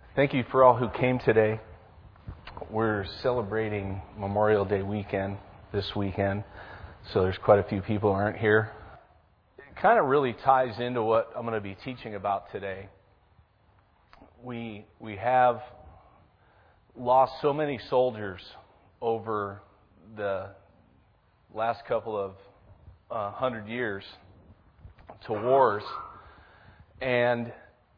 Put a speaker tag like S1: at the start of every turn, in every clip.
S1: Thank you for all who came today. We're celebrating Memorial Day weekend this weekend, so there's quite a few people who aren't here. It kind of really ties into what I'm going to be teaching about today. We have lost so many soldiers over the last couple of 100 years to wars, and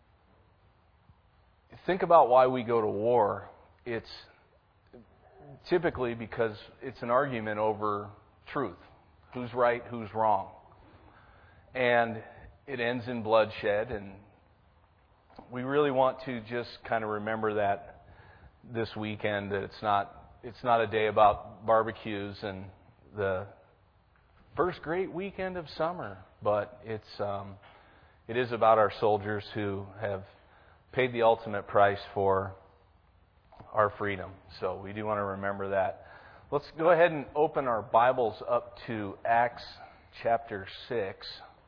S1: think about why we go to war. It's typically because it's an argument over truth. Who's right, who's wrong. And it ends in bloodshed, and we really want to just kind of remember that this weekend, that it's not a day about barbecues and the first great weekend of summer, but it is about our soldiers who have paid the ultimate price for our freedom. So we do want to remember that. Let's go ahead and open our Bibles up to Acts chapter 6.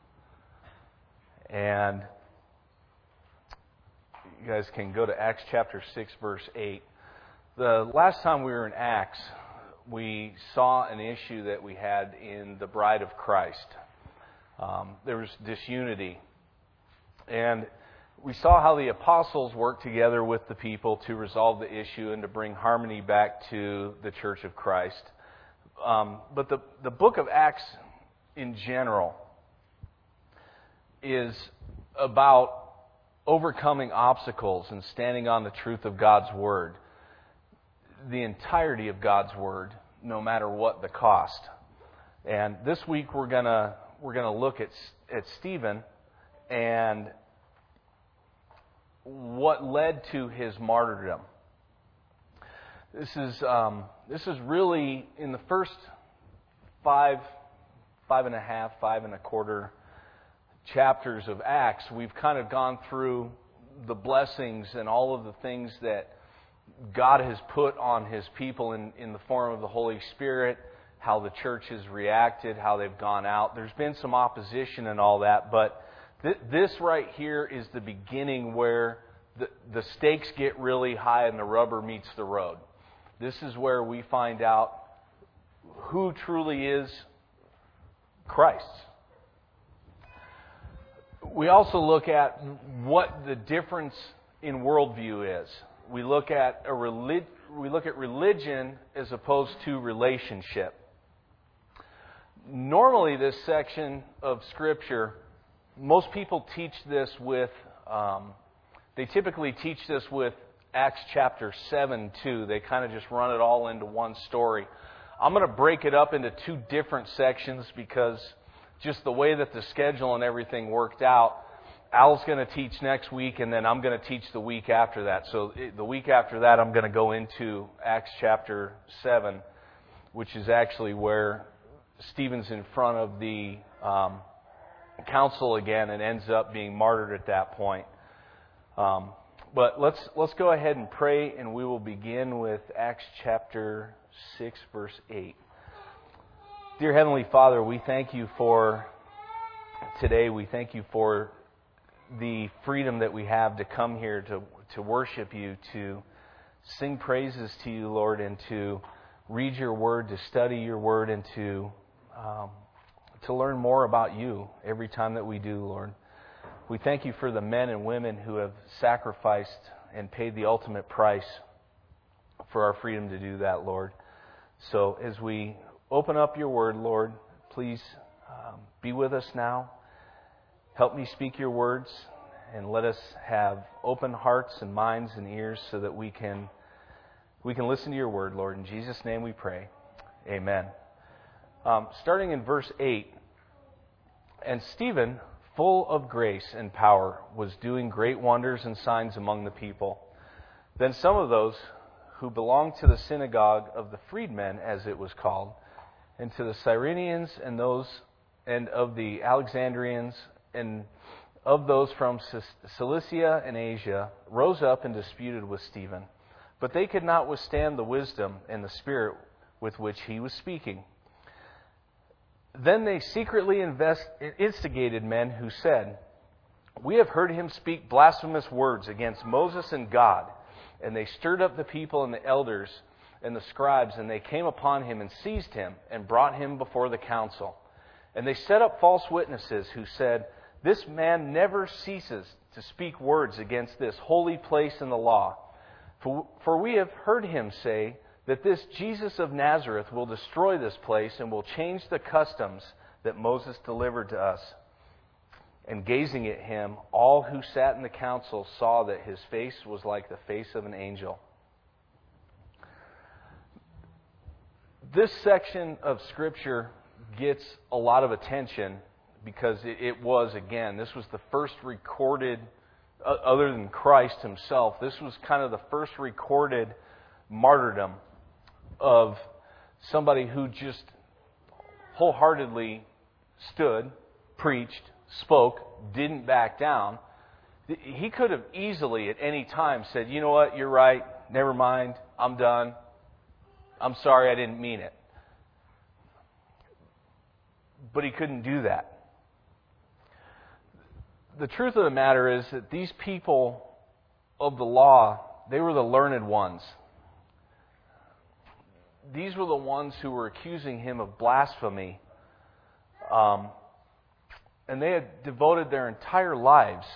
S1: And you guys can go to Acts chapter 6, verse 8. The last time we were in Acts, we saw an issue that we had in the bride of Christ. There was disunity. And we saw how the apostles worked together with the people to resolve the issue and to bring harmony back to the Church of Christ. But the book of Acts in general is about overcoming obstacles and standing on the truth of God's Word. The entirety of God's Word, no matter what the cost. And this week we're gonna look at Stephen and what led to his martyrdom. This is really in the first five and a quarter chapters of Acts. We've kind of gone through the blessings and all of the things that God has put on His people in the form of the Holy Spirit, how the church has reacted, how they've gone out. There's been some opposition and all that, but this right here is the beginning where the stakes get really high and the rubber meets the road. This is where we find out who truly is Christ. We also look at what the difference in worldview is. We look at religion as opposed to relationship. Normally, this section of Scripture, most people teach this with, they typically teach this with Acts chapter 7 too. They kind of just run it all into one story. I'm going to break it up into two different sections because just the way that the schedule and everything worked out, Al's going to teach next week, and then I'm going to teach the week after that. So the week after that, I'm going to go into Acts chapter 7, which is actually where Stephen's in front of the council again and ends up being martyred at that point. But let's go ahead and pray, and we will begin with Acts chapter 6, verse 8. Dear Heavenly Father, we thank you for today. We thank you for the freedom that we have to come here to worship you, to sing praises to you, Lord, and to read your word, to study your word, and to learn more about you every time that we do, Lord. We thank you for the men and women who have sacrificed and paid the ultimate price for our freedom to do that, Lord. So as we open up your word, Lord, please be with us now. Help me speak your words, and let us have open hearts and minds and ears so that we can listen to your word, Lord. In Jesus' name we pray. Amen. Starting in verse 8, and Stephen, full of grace and power, was doing great wonders and signs among the people. Then some of those who belonged to the synagogue of the freedmen, as it was called, and to the Cyrenians and of the Alexandrians and of those from Cilicia and Asia, rose up and disputed with Stephen. But they could not withstand the wisdom and the spirit with which he was speaking. Then they secretly instigated men who said, We have heard him speak blasphemous words against Moses and God. And they stirred up the people and the elders and the scribes, and they came upon him and seized him and brought him before the council. And they set up false witnesses who said, "This man never ceases to speak words against this holy place in the law. For we have heard him say that this Jesus of Nazareth will destroy this place and will change the customs that Moses delivered to us." And gazing at him, all who sat in the council saw that his face was like the face of an angel. This section of Scripture gets a lot of attention because it was, again, this was the first recorded, other than Christ himself, this was kind of the first recorded martyrdom of somebody who just wholeheartedly stood, preached, spoke, didn't back down. He could have easily at any time said, "You know what, you're right, never mind, I'm done. I'm sorry, I didn't mean it." But he couldn't do that. The truth of the matter is that these people of the law, they were the learned ones. These were the ones who were accusing him of blasphemy. And they had devoted their entire lives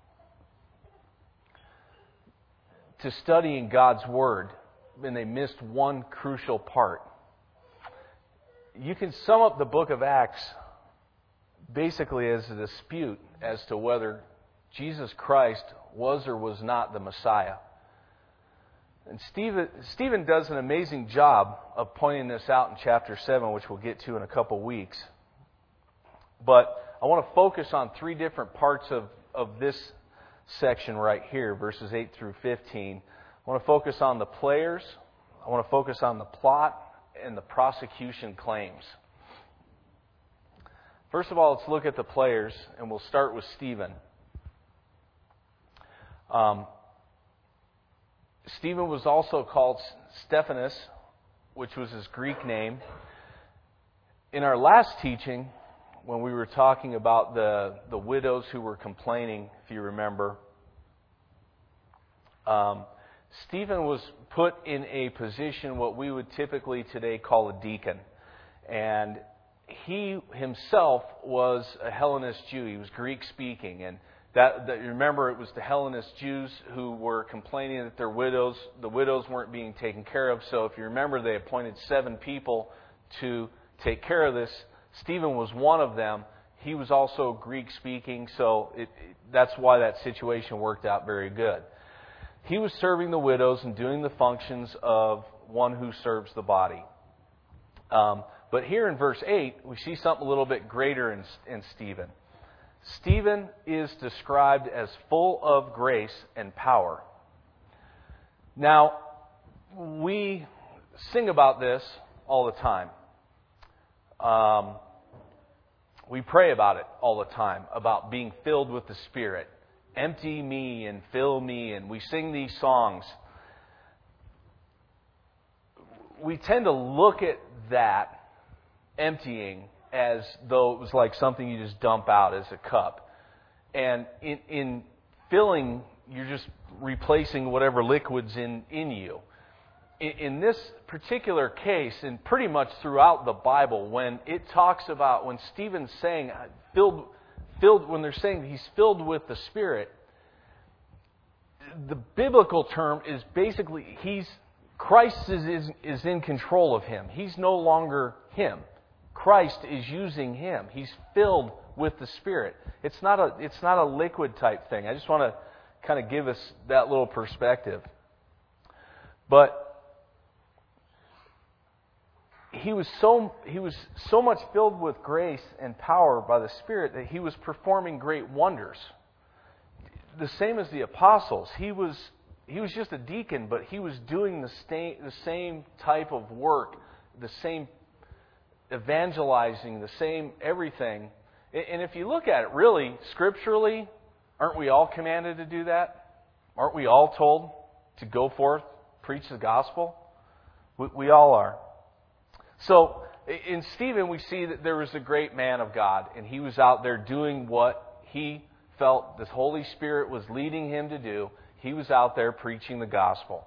S1: to studying God's Word, and they missed one crucial part. You can sum up the book of Acts basically as a dispute as to whether Jesus Christ was or was not the Messiah. And Stephen does an amazing job of pointing this out in chapter 7, which we'll get to in a couple weeks. But I want to focus on three different parts of this section right here, verses 8 through 15. I want to focus on the players, I want to focus on the plot, and the prosecution claims. First of all, let's look at the players, and we'll start with Stephen. Stephen was also called Stephanas, which was his Greek name. In our last teaching, when we were talking about the widows who were complaining, if you remember, Stephen was put in a position what we would typically today call a deacon. And he himself was a Hellenist Jew. He was Greek speaking. And that remember, it was the Hellenist Jews who were complaining that the widows weren't being taken care of. So if you remember, they appointed 7 people to take care of this. Stephen was one of them. He was also Greek speaking, so that's why that situation worked out very good. He was serving the widows and doing the functions of one who serves the body. But here in verse 8, we see something a little bit greater in Stephen. Stephen is described as full of grace and power. Now, we sing about this all the time. We pray about it all the time, about being filled with the Spirit. Empty me and fill me, and we sing these songs. We tend to look at that emptying as though it was like something you just dump out as a cup. And in filling, you're just replacing whatever liquid's in you. In this particular case, and pretty much throughout the Bible, when it talks about, when Stephen's saying filled, when they're saying he's filled with the Spirit, the biblical term is basically Christ is in control of him. He's no longer him. Christ is using him. He's filled with the Spirit. It's not a liquid type thing. I just want to kind of give us that little perspective. But he was so much filled with grace and power by the Spirit that he was performing great wonders. The same as the apostles. He was just a deacon, but he was doing the same type of work, the same evangelizing, the same everything. And if you look at it really, scripturally, aren't we all commanded to do that? Aren't we all told to go forth, preach the gospel? We all are. So in Stephen, we see that there was a great man of God, and he was out there doing what he felt the Holy Spirit was leading him to do, he was out there preaching the gospel.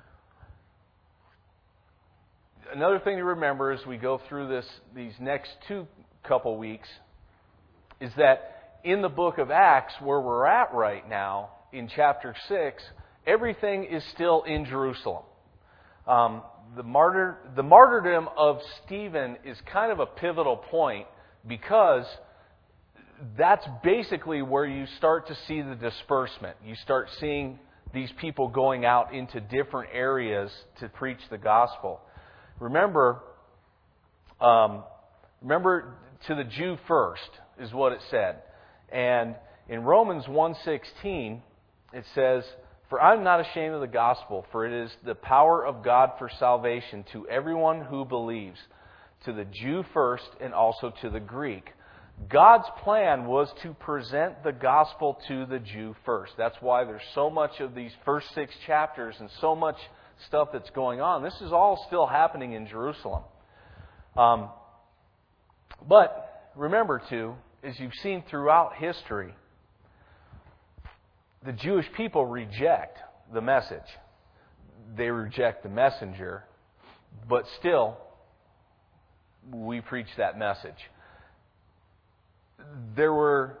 S1: Another thing to remember as we go through these next couple weeks is that in the book of Acts, where we're at right now, in chapter 6, everything is still in Jerusalem. The martyrdom of Stephen is kind of a pivotal point because that's basically where you start to see the disbursement. You start seeing these people going out into different areas to preach the gospel. Remember, to the Jew first is what it said. And in Romans 1:16, it says, "For I am not ashamed of the gospel, for it is the power of God for salvation to everyone who believes, to the Jew first and also to the Greek." God's plan was to present the gospel to the Jew first. That's why there's so much of these first 6 chapters and so much stuff that's going on. This is all still happening in Jerusalem. But remember too, as you've seen throughout history, the Jewish people reject the message. They reject the messenger, but still, we preach that message. There were,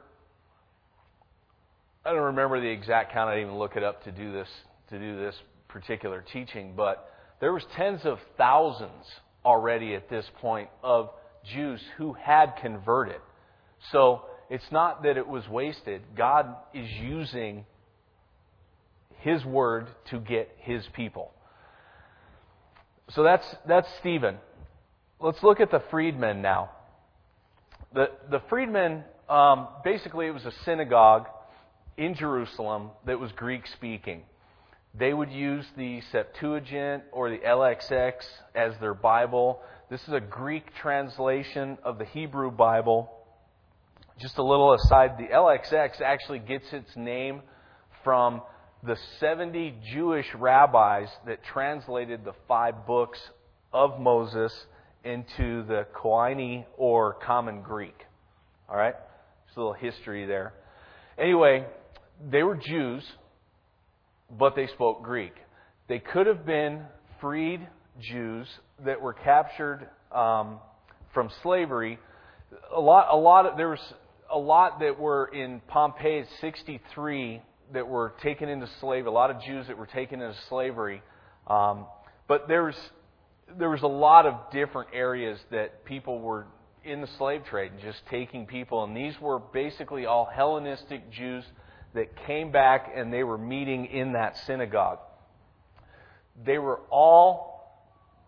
S1: I don't remember the exact count, I didn't even look it up to do this particular teaching, but there was tens of thousands already at this point of Jews who had converted. So it's not that it was wasted. God is using His word to get His people. So that's Stephen. Let's look at the freedmen now. The freedmen, basically it was a synagogue in Jerusalem that was Greek-speaking. They would use the Septuagint or the LXX as their Bible. This is a Greek translation of the Hebrew Bible. Just a little aside, the LXX actually gets its name from the 70 Jewish rabbis that translated the 5 books of Moses into the Koine or Common Greek. All right? Just a little history there. Anyway, they were Jews, but they spoke Greek. They could have been freed Jews that were captured from slavery. There was a lot that were in Pompeii 63 that were taken into slavery. A lot of Jews that were taken into slavery. But there was a lot of different areas that people were in the slave trade and just taking people. And these were basically all Hellenistic Jews that came back and they were meeting in that synagogue. They were all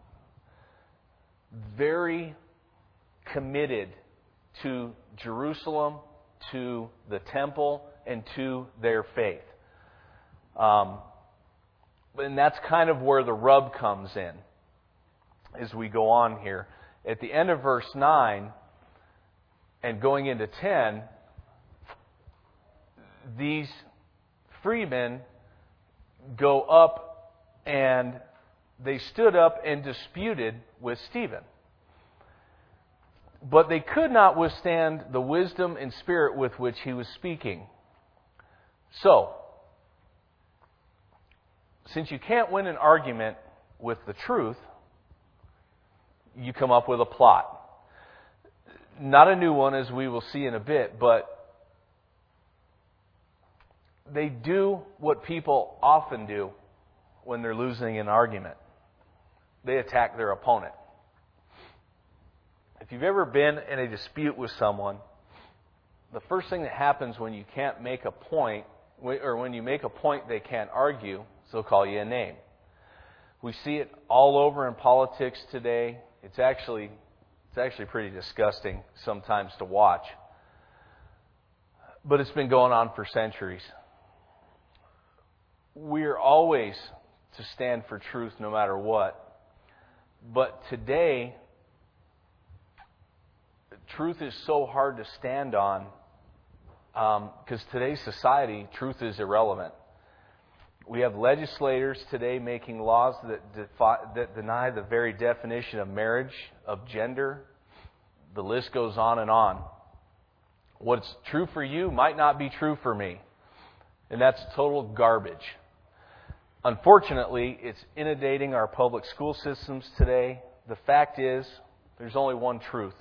S1: very committed to Jerusalem, to the temple, and to their faith. And that's kind of where the rub comes in as we go on here. At the end of verse 9 and going into 10, these freemen go up and they stood up and disputed with Stephen. But they could not withstand the wisdom and spirit with which he was speaking. So, since you can't win an argument with the truth, you come up with a plot. Not a new one, as we will see in a bit, but they do what people often do when they're losing an argument. They attack their opponent. If you've ever been in a dispute with someone, the first thing that happens when you can't make a point, or when you make a point they can't argue, is they'll call you a name. We see it all over in politics today. It's actually pretty disgusting sometimes to watch. But it's been going on for centuries. We're always to stand for truth no matter what. But today, truth is so hard to stand on because today's society, truth is irrelevant. We have legislators today making laws that deny the very definition of marriage, of gender. The list goes on and on. What's true for you might not be true for me. And that's total garbage. Unfortunately, it's inundating our public school systems today. The fact is, there's only one truth.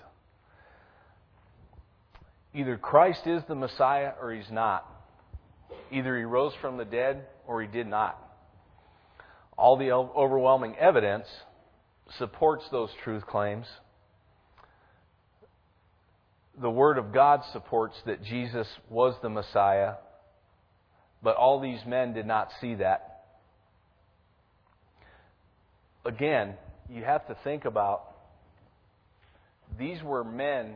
S1: Either Christ is the Messiah or He's not. Either He rose from the dead or He did not. All the overwhelming evidence supports those truth claims. The Word of God supports that Jesus was the Messiah, but all these men did not see that. Again, you have to think about, these were men,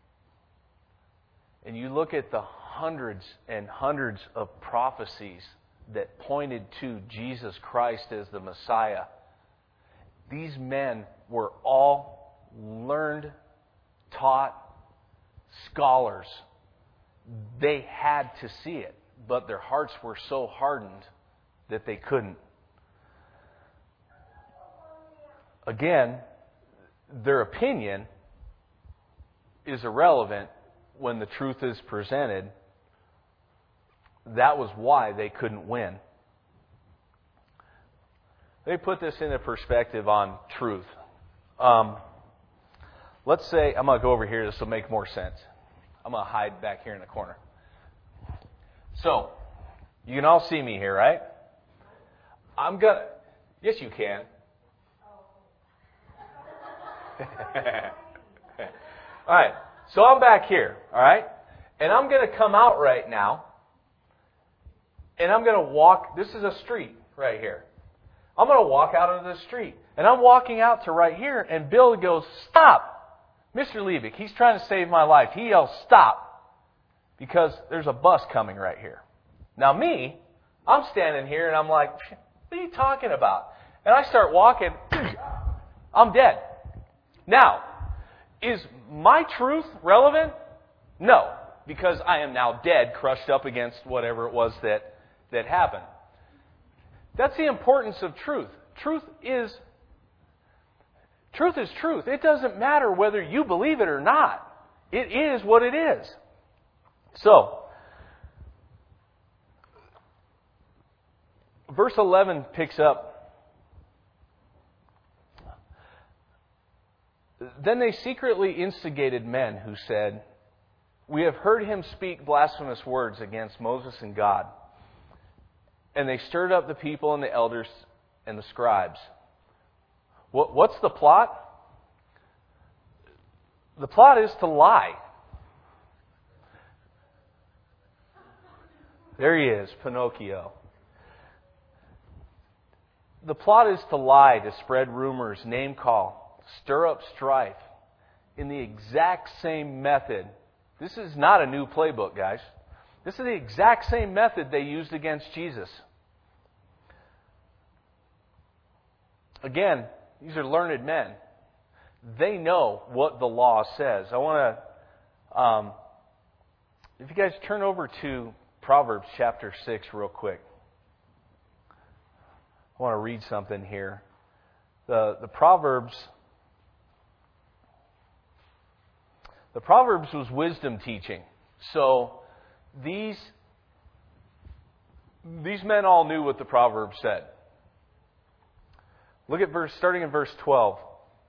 S1: and you look at the hundreds and hundreds of prophecies that pointed to Jesus Christ as the Messiah. These men were all learned, taught scholars. They had to see it, but their hearts were so hardened that they couldn't. Again, their opinion is irrelevant when the truth is presented. That was why they couldn't win. Let me put this into perspective on truth. Let's say, I'm going to go over here, this will make more sense. I'm going to hide back here in the corner. So, you can all see me here, right? Yes, you can. All right, so I'm back here, all right? And I'm going to come out right now, and I'm going to walk. This is a street right here. I'm going to walk out of the street. And I'm walking out to right here, and Bill goes, "Stop! Mr. Liebig, he's trying to save my life." He yells, "Stop!" because there's a bus coming right here. Now me, I'm standing here, and I'm like, "What are you talking about?" And I start walking. I'm dead. Now, is my truth relevant? No, because I am now dead, crushed up against whatever it was that happened. That's the importance of truth. Truth is truth. It doesn't matter whether you believe it or not. It is what it is. So, verse 11 picks up. Then they secretly instigated men who said, "We have heard him speak blasphemous words against Moses and God." And they stirred up the people and the elders and the scribes. What's the plot? The plot is to lie. There he is, Pinocchio. The plot is to lie, to spread rumors, name call, stir up strife in the exact same method. This is not a new playbook, guys. This is the exact same method they used against Jesus. Again, these are learned men. They know what the law says. I want to, if you guys turn over to Proverbs chapter 6 real quick. I want to read something here. The Proverbs was wisdom teaching. So these men all knew what the Proverbs said. Look at starting in verse 12.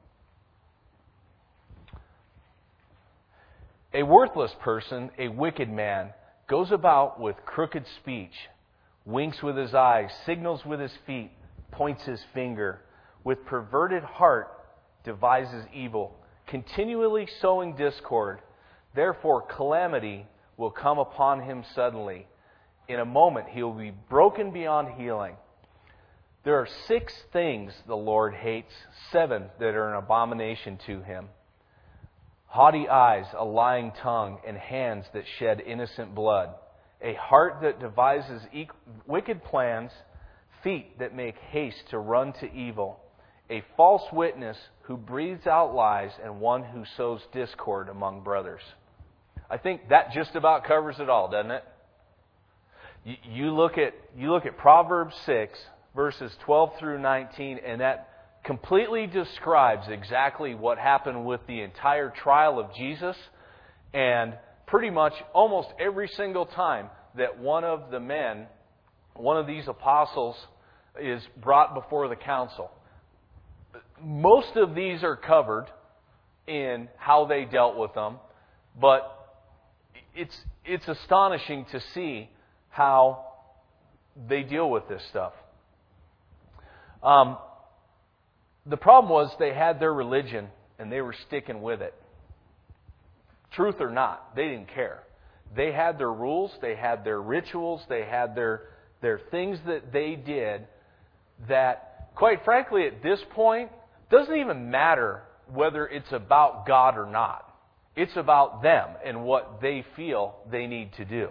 S1: A worthless person, a wicked man, goes about with crooked speech, winks with his eyes, signals with his feet, points his finger, with perverted heart devises evil, continually sowing discord. Therefore calamity will come upon him suddenly. In a moment he will be broken beyond healing. There are 6 things the Lord hates, 7 that are an abomination to Him: haughty eyes, a lying tongue, and hands that shed innocent blood, a heart that devises wicked plans, feet that make haste to run to evil, a false witness who breathes out lies, and one who sows discord among brothers. I think that just about covers it all, doesn't it? You look at Proverbs 6, verses 12 through 19, and that completely describes exactly what happened with the entire trial of Jesus and pretty much almost every single time that one of the men, one of these apostles, is brought before the council, most of these are covered in how they dealt with them, but it's astonishing to see how they deal with this stuff. The problem was they had their religion and they were sticking with it. Truth or not, they didn't care. They had their rules, they had their rituals, they had their things that they did that, quite frankly, at this point, doesn't even matter whether it's about God or not. It's about them and what they feel they need to do.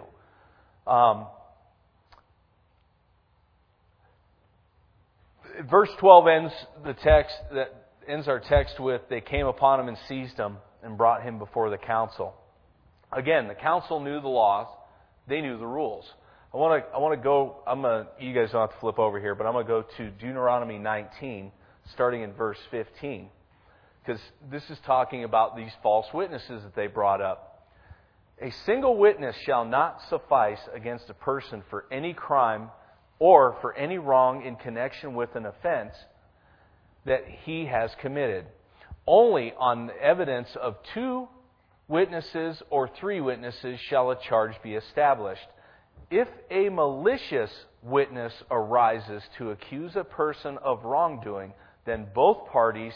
S1: Verse 12 ends our text with, they came upon him and seized him and brought him before the council. Again, the council knew the laws, they knew the rules. I want to go. You guys don't have to flip over here, but I'm going to go to Deuteronomy 19, starting in verse 15, because this is talking about these false witnesses that they brought up. A single witness shall not suffice against a person for any crime or for any wrong in connection with an offense that he has committed. Only on the evidence of 2 witnesses or 3 witnesses shall a charge be established. If a malicious witness arises to accuse a person of wrongdoing, then both parties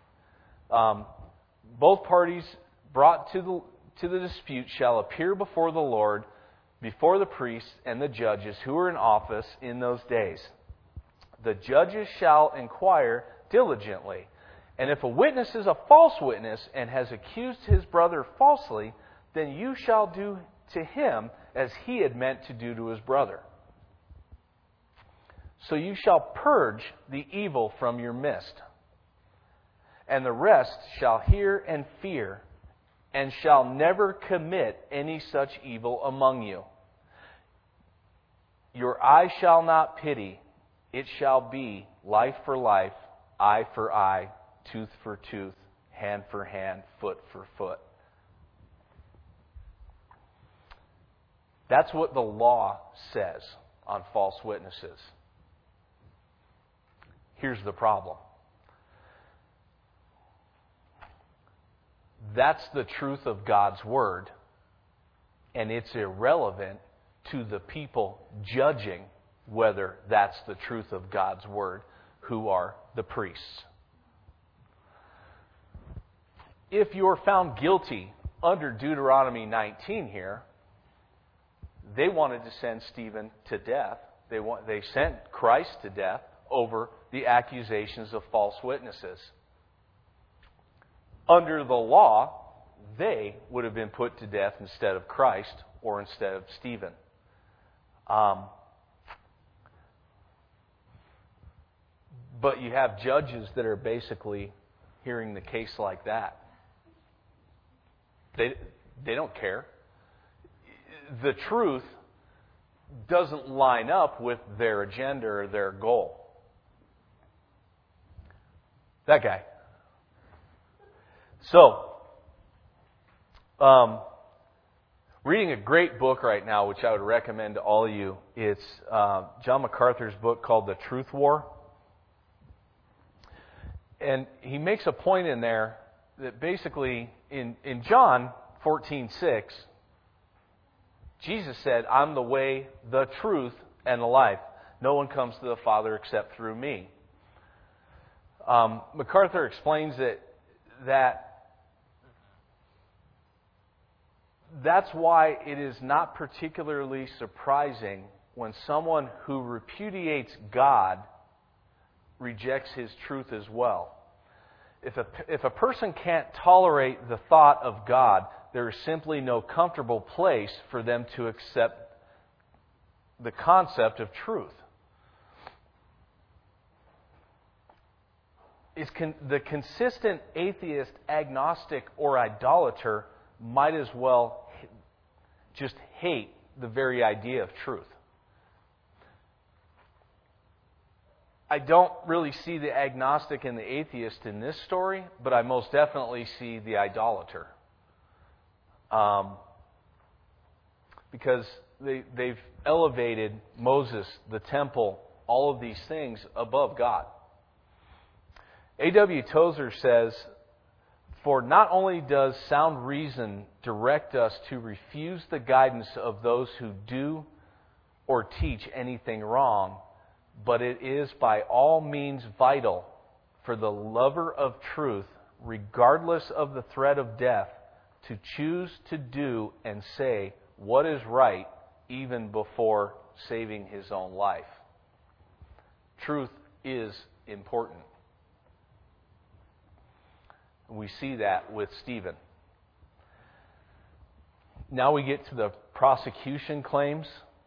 S1: brought to the dispute shall appear before the Lord, before the priests and the judges who are in office in those days. The judges shall inquire diligently. And if a witness is a false witness and has accused his brother falsely, then you shall do to him as he had meant to do to his brother. So you shall purge the evil from your midst. And the rest shall hear and fear, and shall never commit any such evil among you. Your eye shall not pity. It shall be life for life, eye for eye, tooth for tooth, hand for hand, foot for foot. That's what the law says on false witnesses. Here's the problem. That's the truth of God's Word, and it's irrelevant to the people judging whether that's the truth of God's Word, who are the priests. If you're found guilty under Deuteronomy 19 here, they wanted to send Stephen to death. They sent Christ to death over the accusations of false witnesses. Under the law, they would have been put to death instead of Christ or instead of Stephen. But you have judges that are basically hearing the case like that. They don't care. The truth doesn't line up with their agenda or their goal. That guy. So, reading a great book right now, which I would recommend to all of you. It's John MacArthur's book called The Truth War. And he makes a point in there that basically in John 14:6, Jesus said, I'm the way, the truth, and the life. No one comes to the Father except through me. MacArthur explains that's why it is not particularly surprising when someone who repudiates God rejects His truth as well. If a person can't tolerate the thought of God, there is simply no comfortable place for them to accept the concept of truth. The consistent atheist, agnostic, or idolater might as well just hate the very idea of truth. I don't really see the agnostic and the atheist in this story, but I most definitely see the idolater. because they've elevated Moses, the temple, all of these things above God. A.W. Tozer says, "For not only does sound reason direct us to refuse the guidance of those who do or teach anything wrong, but it is by all means vital for the lover of truth, regardless of the threat of death, to choose to do and say what is right even before saving his own life." Truth is important. We see that with Stephen. Now we get to the prosecution claims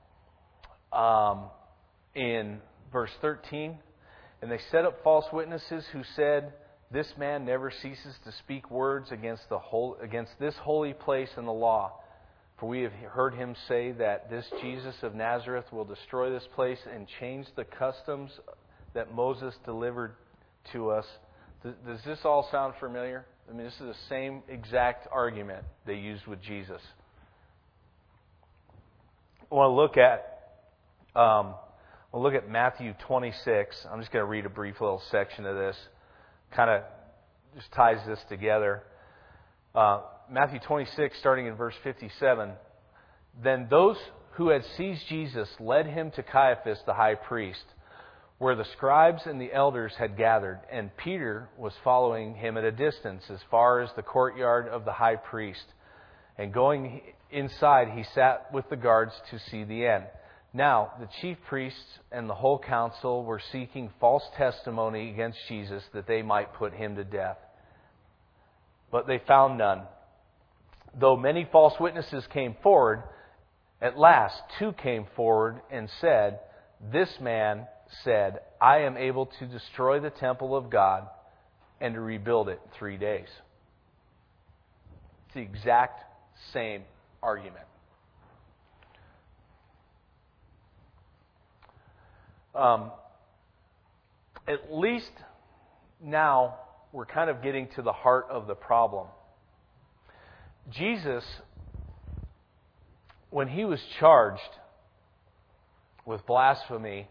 S1: in verse 13. "And they set up false witnesses who said, 'This man never ceases to speak words against this holy place and the law. For we have heard him say that this Jesus of Nazareth will destroy this place and change the customs that Moses delivered to us.'" Does this all sound familiar? I mean, this is the same exact argument they used with Jesus. I want to look at Matthew 26. I'm just going to read a brief little section of this. Kind of just ties this together. Matthew 26, starting in verse 57. "Then those who had seized Jesus led him to Caiaphas the high priest, where the scribes and the elders had gathered, and Peter was following him at a distance as far as the courtyard of the high priest. And going inside, he sat with the guards to see the end. Now, the chief priests and the whole council were seeking false testimony against Jesus that they might put him to death. But they found none. Though many false witnesses came forward, at last 2 came forward and said, 'This man said, I am able to destroy the temple of God and to rebuild it in 3 days.'" It's the exact same argument. At least now we're kind of getting to the heart of the problem. Jesus, when he was charged with blasphemy,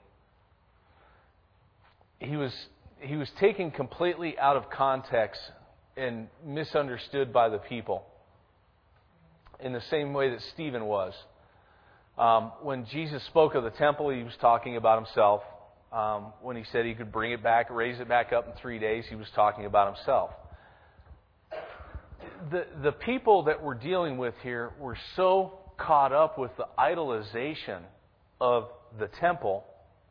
S1: he was taken completely out of context and misunderstood by the people, in the same way that Stephen was. When Jesus spoke of the temple, he was talking about himself. When he said he could bring it back, raise it back up in 3 days, he was talking about himself. The people that we're dealing with here were so caught up with the idolization of the temple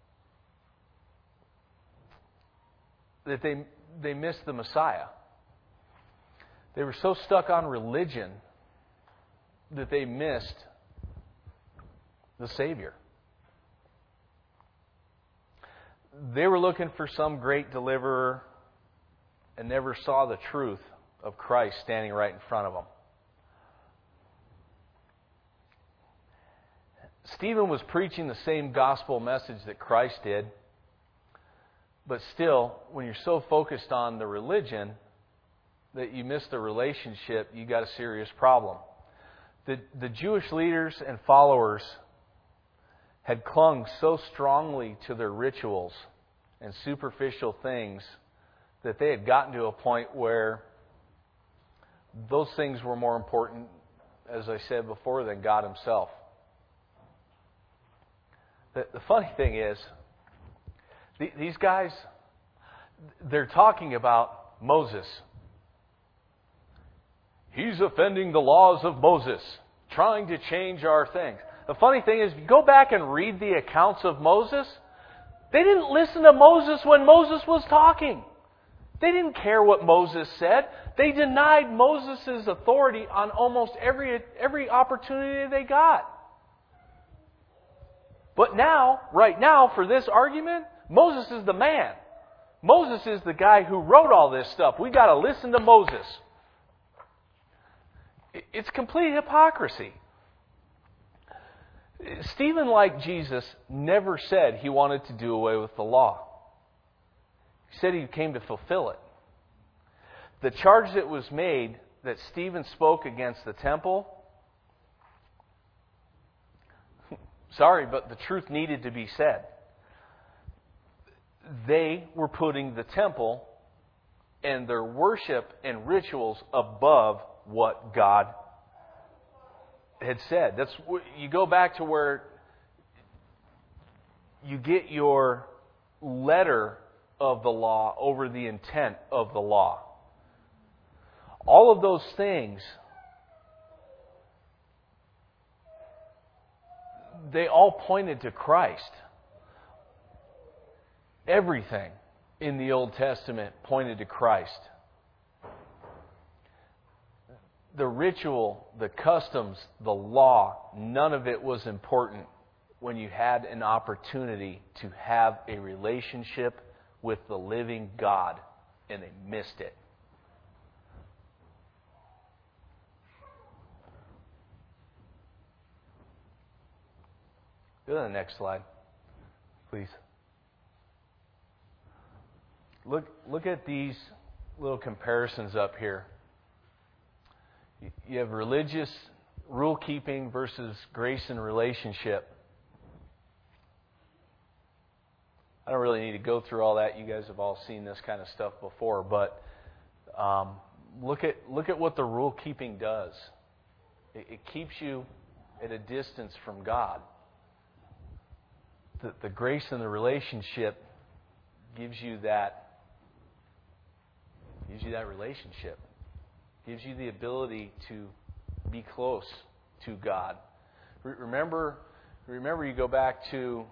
S1: that they missed the Messiah. They were so stuck on religion that they missed the Savior. They were looking for some great deliverer and never saw the truth of Christ standing right in front of them. Stephen was preaching the same gospel message that Christ did. But still, when you're so focused on the religion that you miss the relationship, you got a serious problem. The Jewish leaders and followers had clung so strongly to their rituals and superficial things that they had gotten to a point where those things were more important, as I said before, than God Himself. The funny thing is, these guys, they're talking about Moses. He's offending the laws of Moses, trying to change our things. The funny thing is, if you go back and read the accounts of Moses, they didn't listen to Moses when Moses was talking. They didn't care what Moses said. They denied Moses' authority on almost every opportunity they got. But now, right now, for this argument, Moses is the man. Moses is the guy who wrote all this stuff. We got to listen to Moses. It's complete hypocrisy. Stephen, like Jesus, never said he wanted to do away with the law. He said he came to fulfill it. The charge that was made that Stephen spoke against the temple Sorry, but the truth needed to be said. They were putting the temple and their worship and rituals above what God had said. That's you go back to where you get your letter of the law over the intent of the law. All of those things, they all pointed to Christ. Everything in the Old Testament pointed to Christ. The ritual, the customs, the law, none of it was important when you had an opportunity to have a relationship with the living God, and they missed it. Go to the next slide, please. Look at these little comparisons up here. You have religious rule-keeping versus grace and relationship. I don't really need to go through all that. You guys have all seen this kind of stuff before. But look at what the rule-keeping does. It keeps you at a distance from God. The grace and the relationship gives you that relationship. Gives you the ability to be close to God. Remember you go back to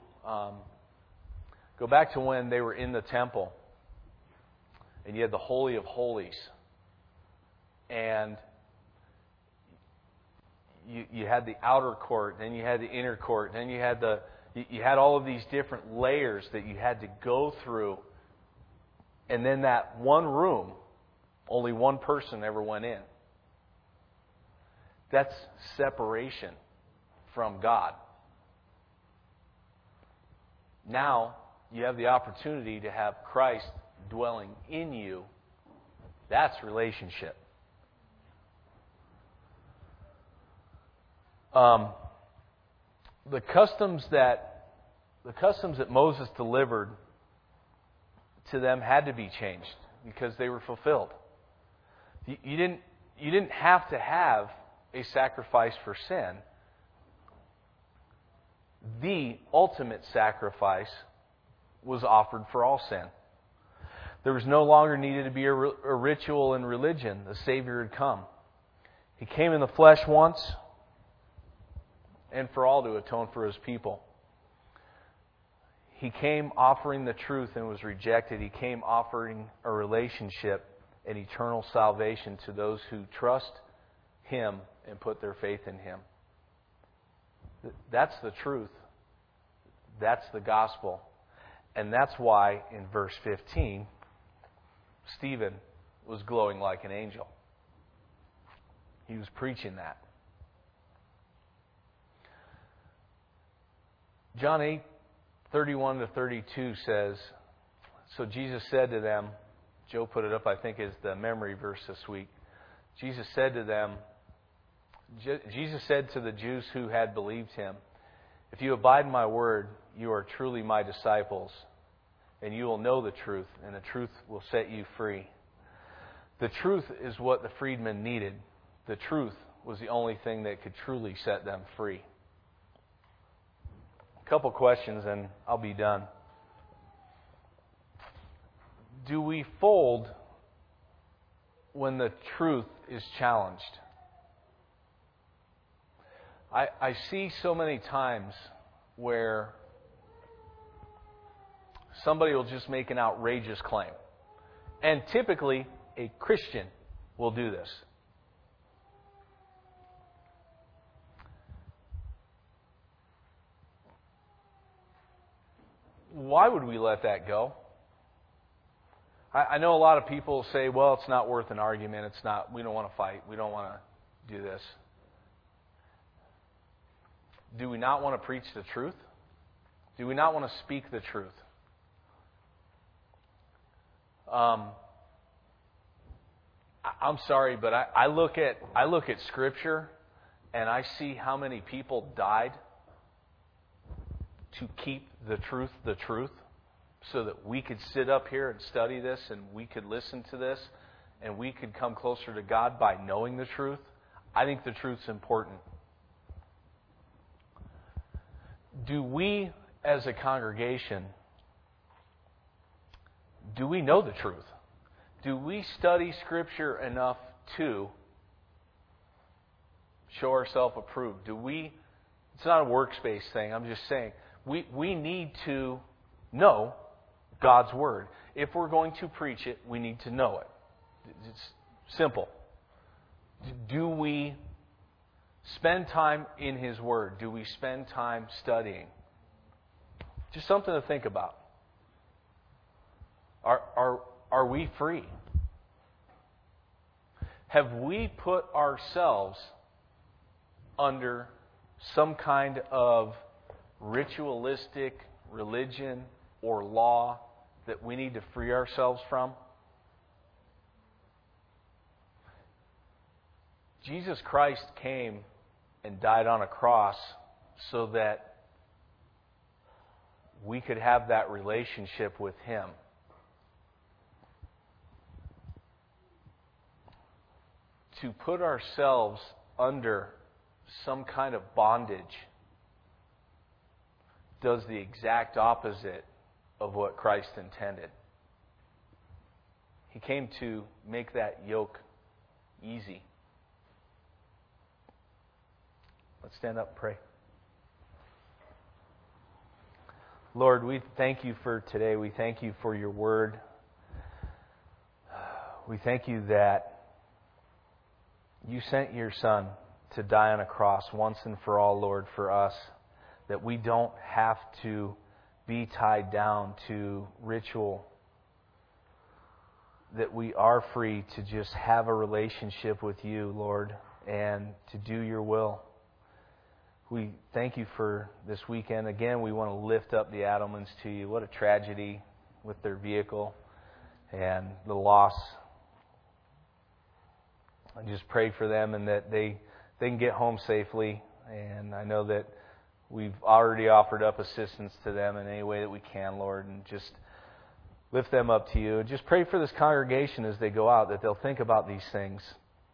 S1: when they were in the temple, and you had the Holy of Holies, and you had the outer court, then you had the inner court, then you had all of these different layers that you had to go through, and then that one room, only one person ever went in. That's separation from God. Now, you have the opportunity to have Christ dwelling in you. That's relationship. The customs that Moses delivered to them had to be changed because they were fulfilled. You didn't have to have a sacrifice for sin. The ultimate sacrifice was offered for all sin. There was no longer needed to be a ritual in religion. The Savior had come. He came in the flesh once and for all to atone for His people. He came offering the truth and was rejected. He came offering a relationship and eternal salvation to those who trust Him and put their faith in Him. That's the truth. That's the gospel. And that's why in verse 15, Stephen was glowing like an angel. He was preaching that. John 8:31-32 says, so Jesus said to them, Joe put it up, I think, as the memory verse this week. Jesus said to the Jews who had believed Him, if you abide in my word, you are truly my disciples, and you will know the truth, and the truth will set you free. The truth is what the freedmen needed. The truth was the only thing that could truly set them free. A couple questions and I'll be done. Do we fold when the truth is challenged? I see so many times where somebody will just make an outrageous claim. And typically, a Christian will do this. Why would we let that go? I know a lot of people say, well, it's not worth an argument. We don't want to fight. We don't want to do this. Do we not want to preach the truth? Do we not want to speak the truth? I'm sorry, but I look at Scripture and I see how many people died to keep the truth, so that we could sit up here and study this and we could listen to this and we could come closer to God by knowing the truth. I think the truth's important. Do we, as a congregation, do we know the truth? Do we study Scripture enough to show ourselves approved? It's not a workspace thing, I'm just saying, we need to know God's Word. If we're going to preach it, we need to know it. It's simple. Do we spend time in His Word? Do we spend time studying? Just something to think about. Are we free? Have we put ourselves under some kind of ritualistic religion or law that we need to free ourselves from? Jesus Christ came and died on a cross so that we could have that relationship with Him. To put ourselves under some kind of bondage does the exact opposite of what Christ intended. He came to make that yoke easy. Let's stand up and pray. Lord, we thank You for today. We thank You for Your Word. We thank You that You sent Your Son to die on a cross once and for all, Lord, for us, that we don't have to be tied down to ritual, that we are free to just have a relationship with You, Lord, and to do Your will. We thank You for this weekend. Again, we want to lift up the Adelmans to You. What a tragedy with their vehicle and the loss. I just pray for them and that they can get home safely. And I know that we've already offered up assistance to them in any way that we can, Lord, and just lift them up to You. Just pray for this congregation as they go out, that they'll think about these things.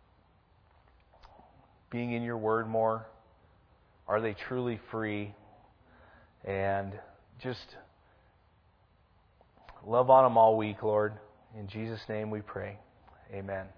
S1: Being in Your Word more. Are they truly free? And just love on them all week, Lord. In Jesus' name we pray. Amen.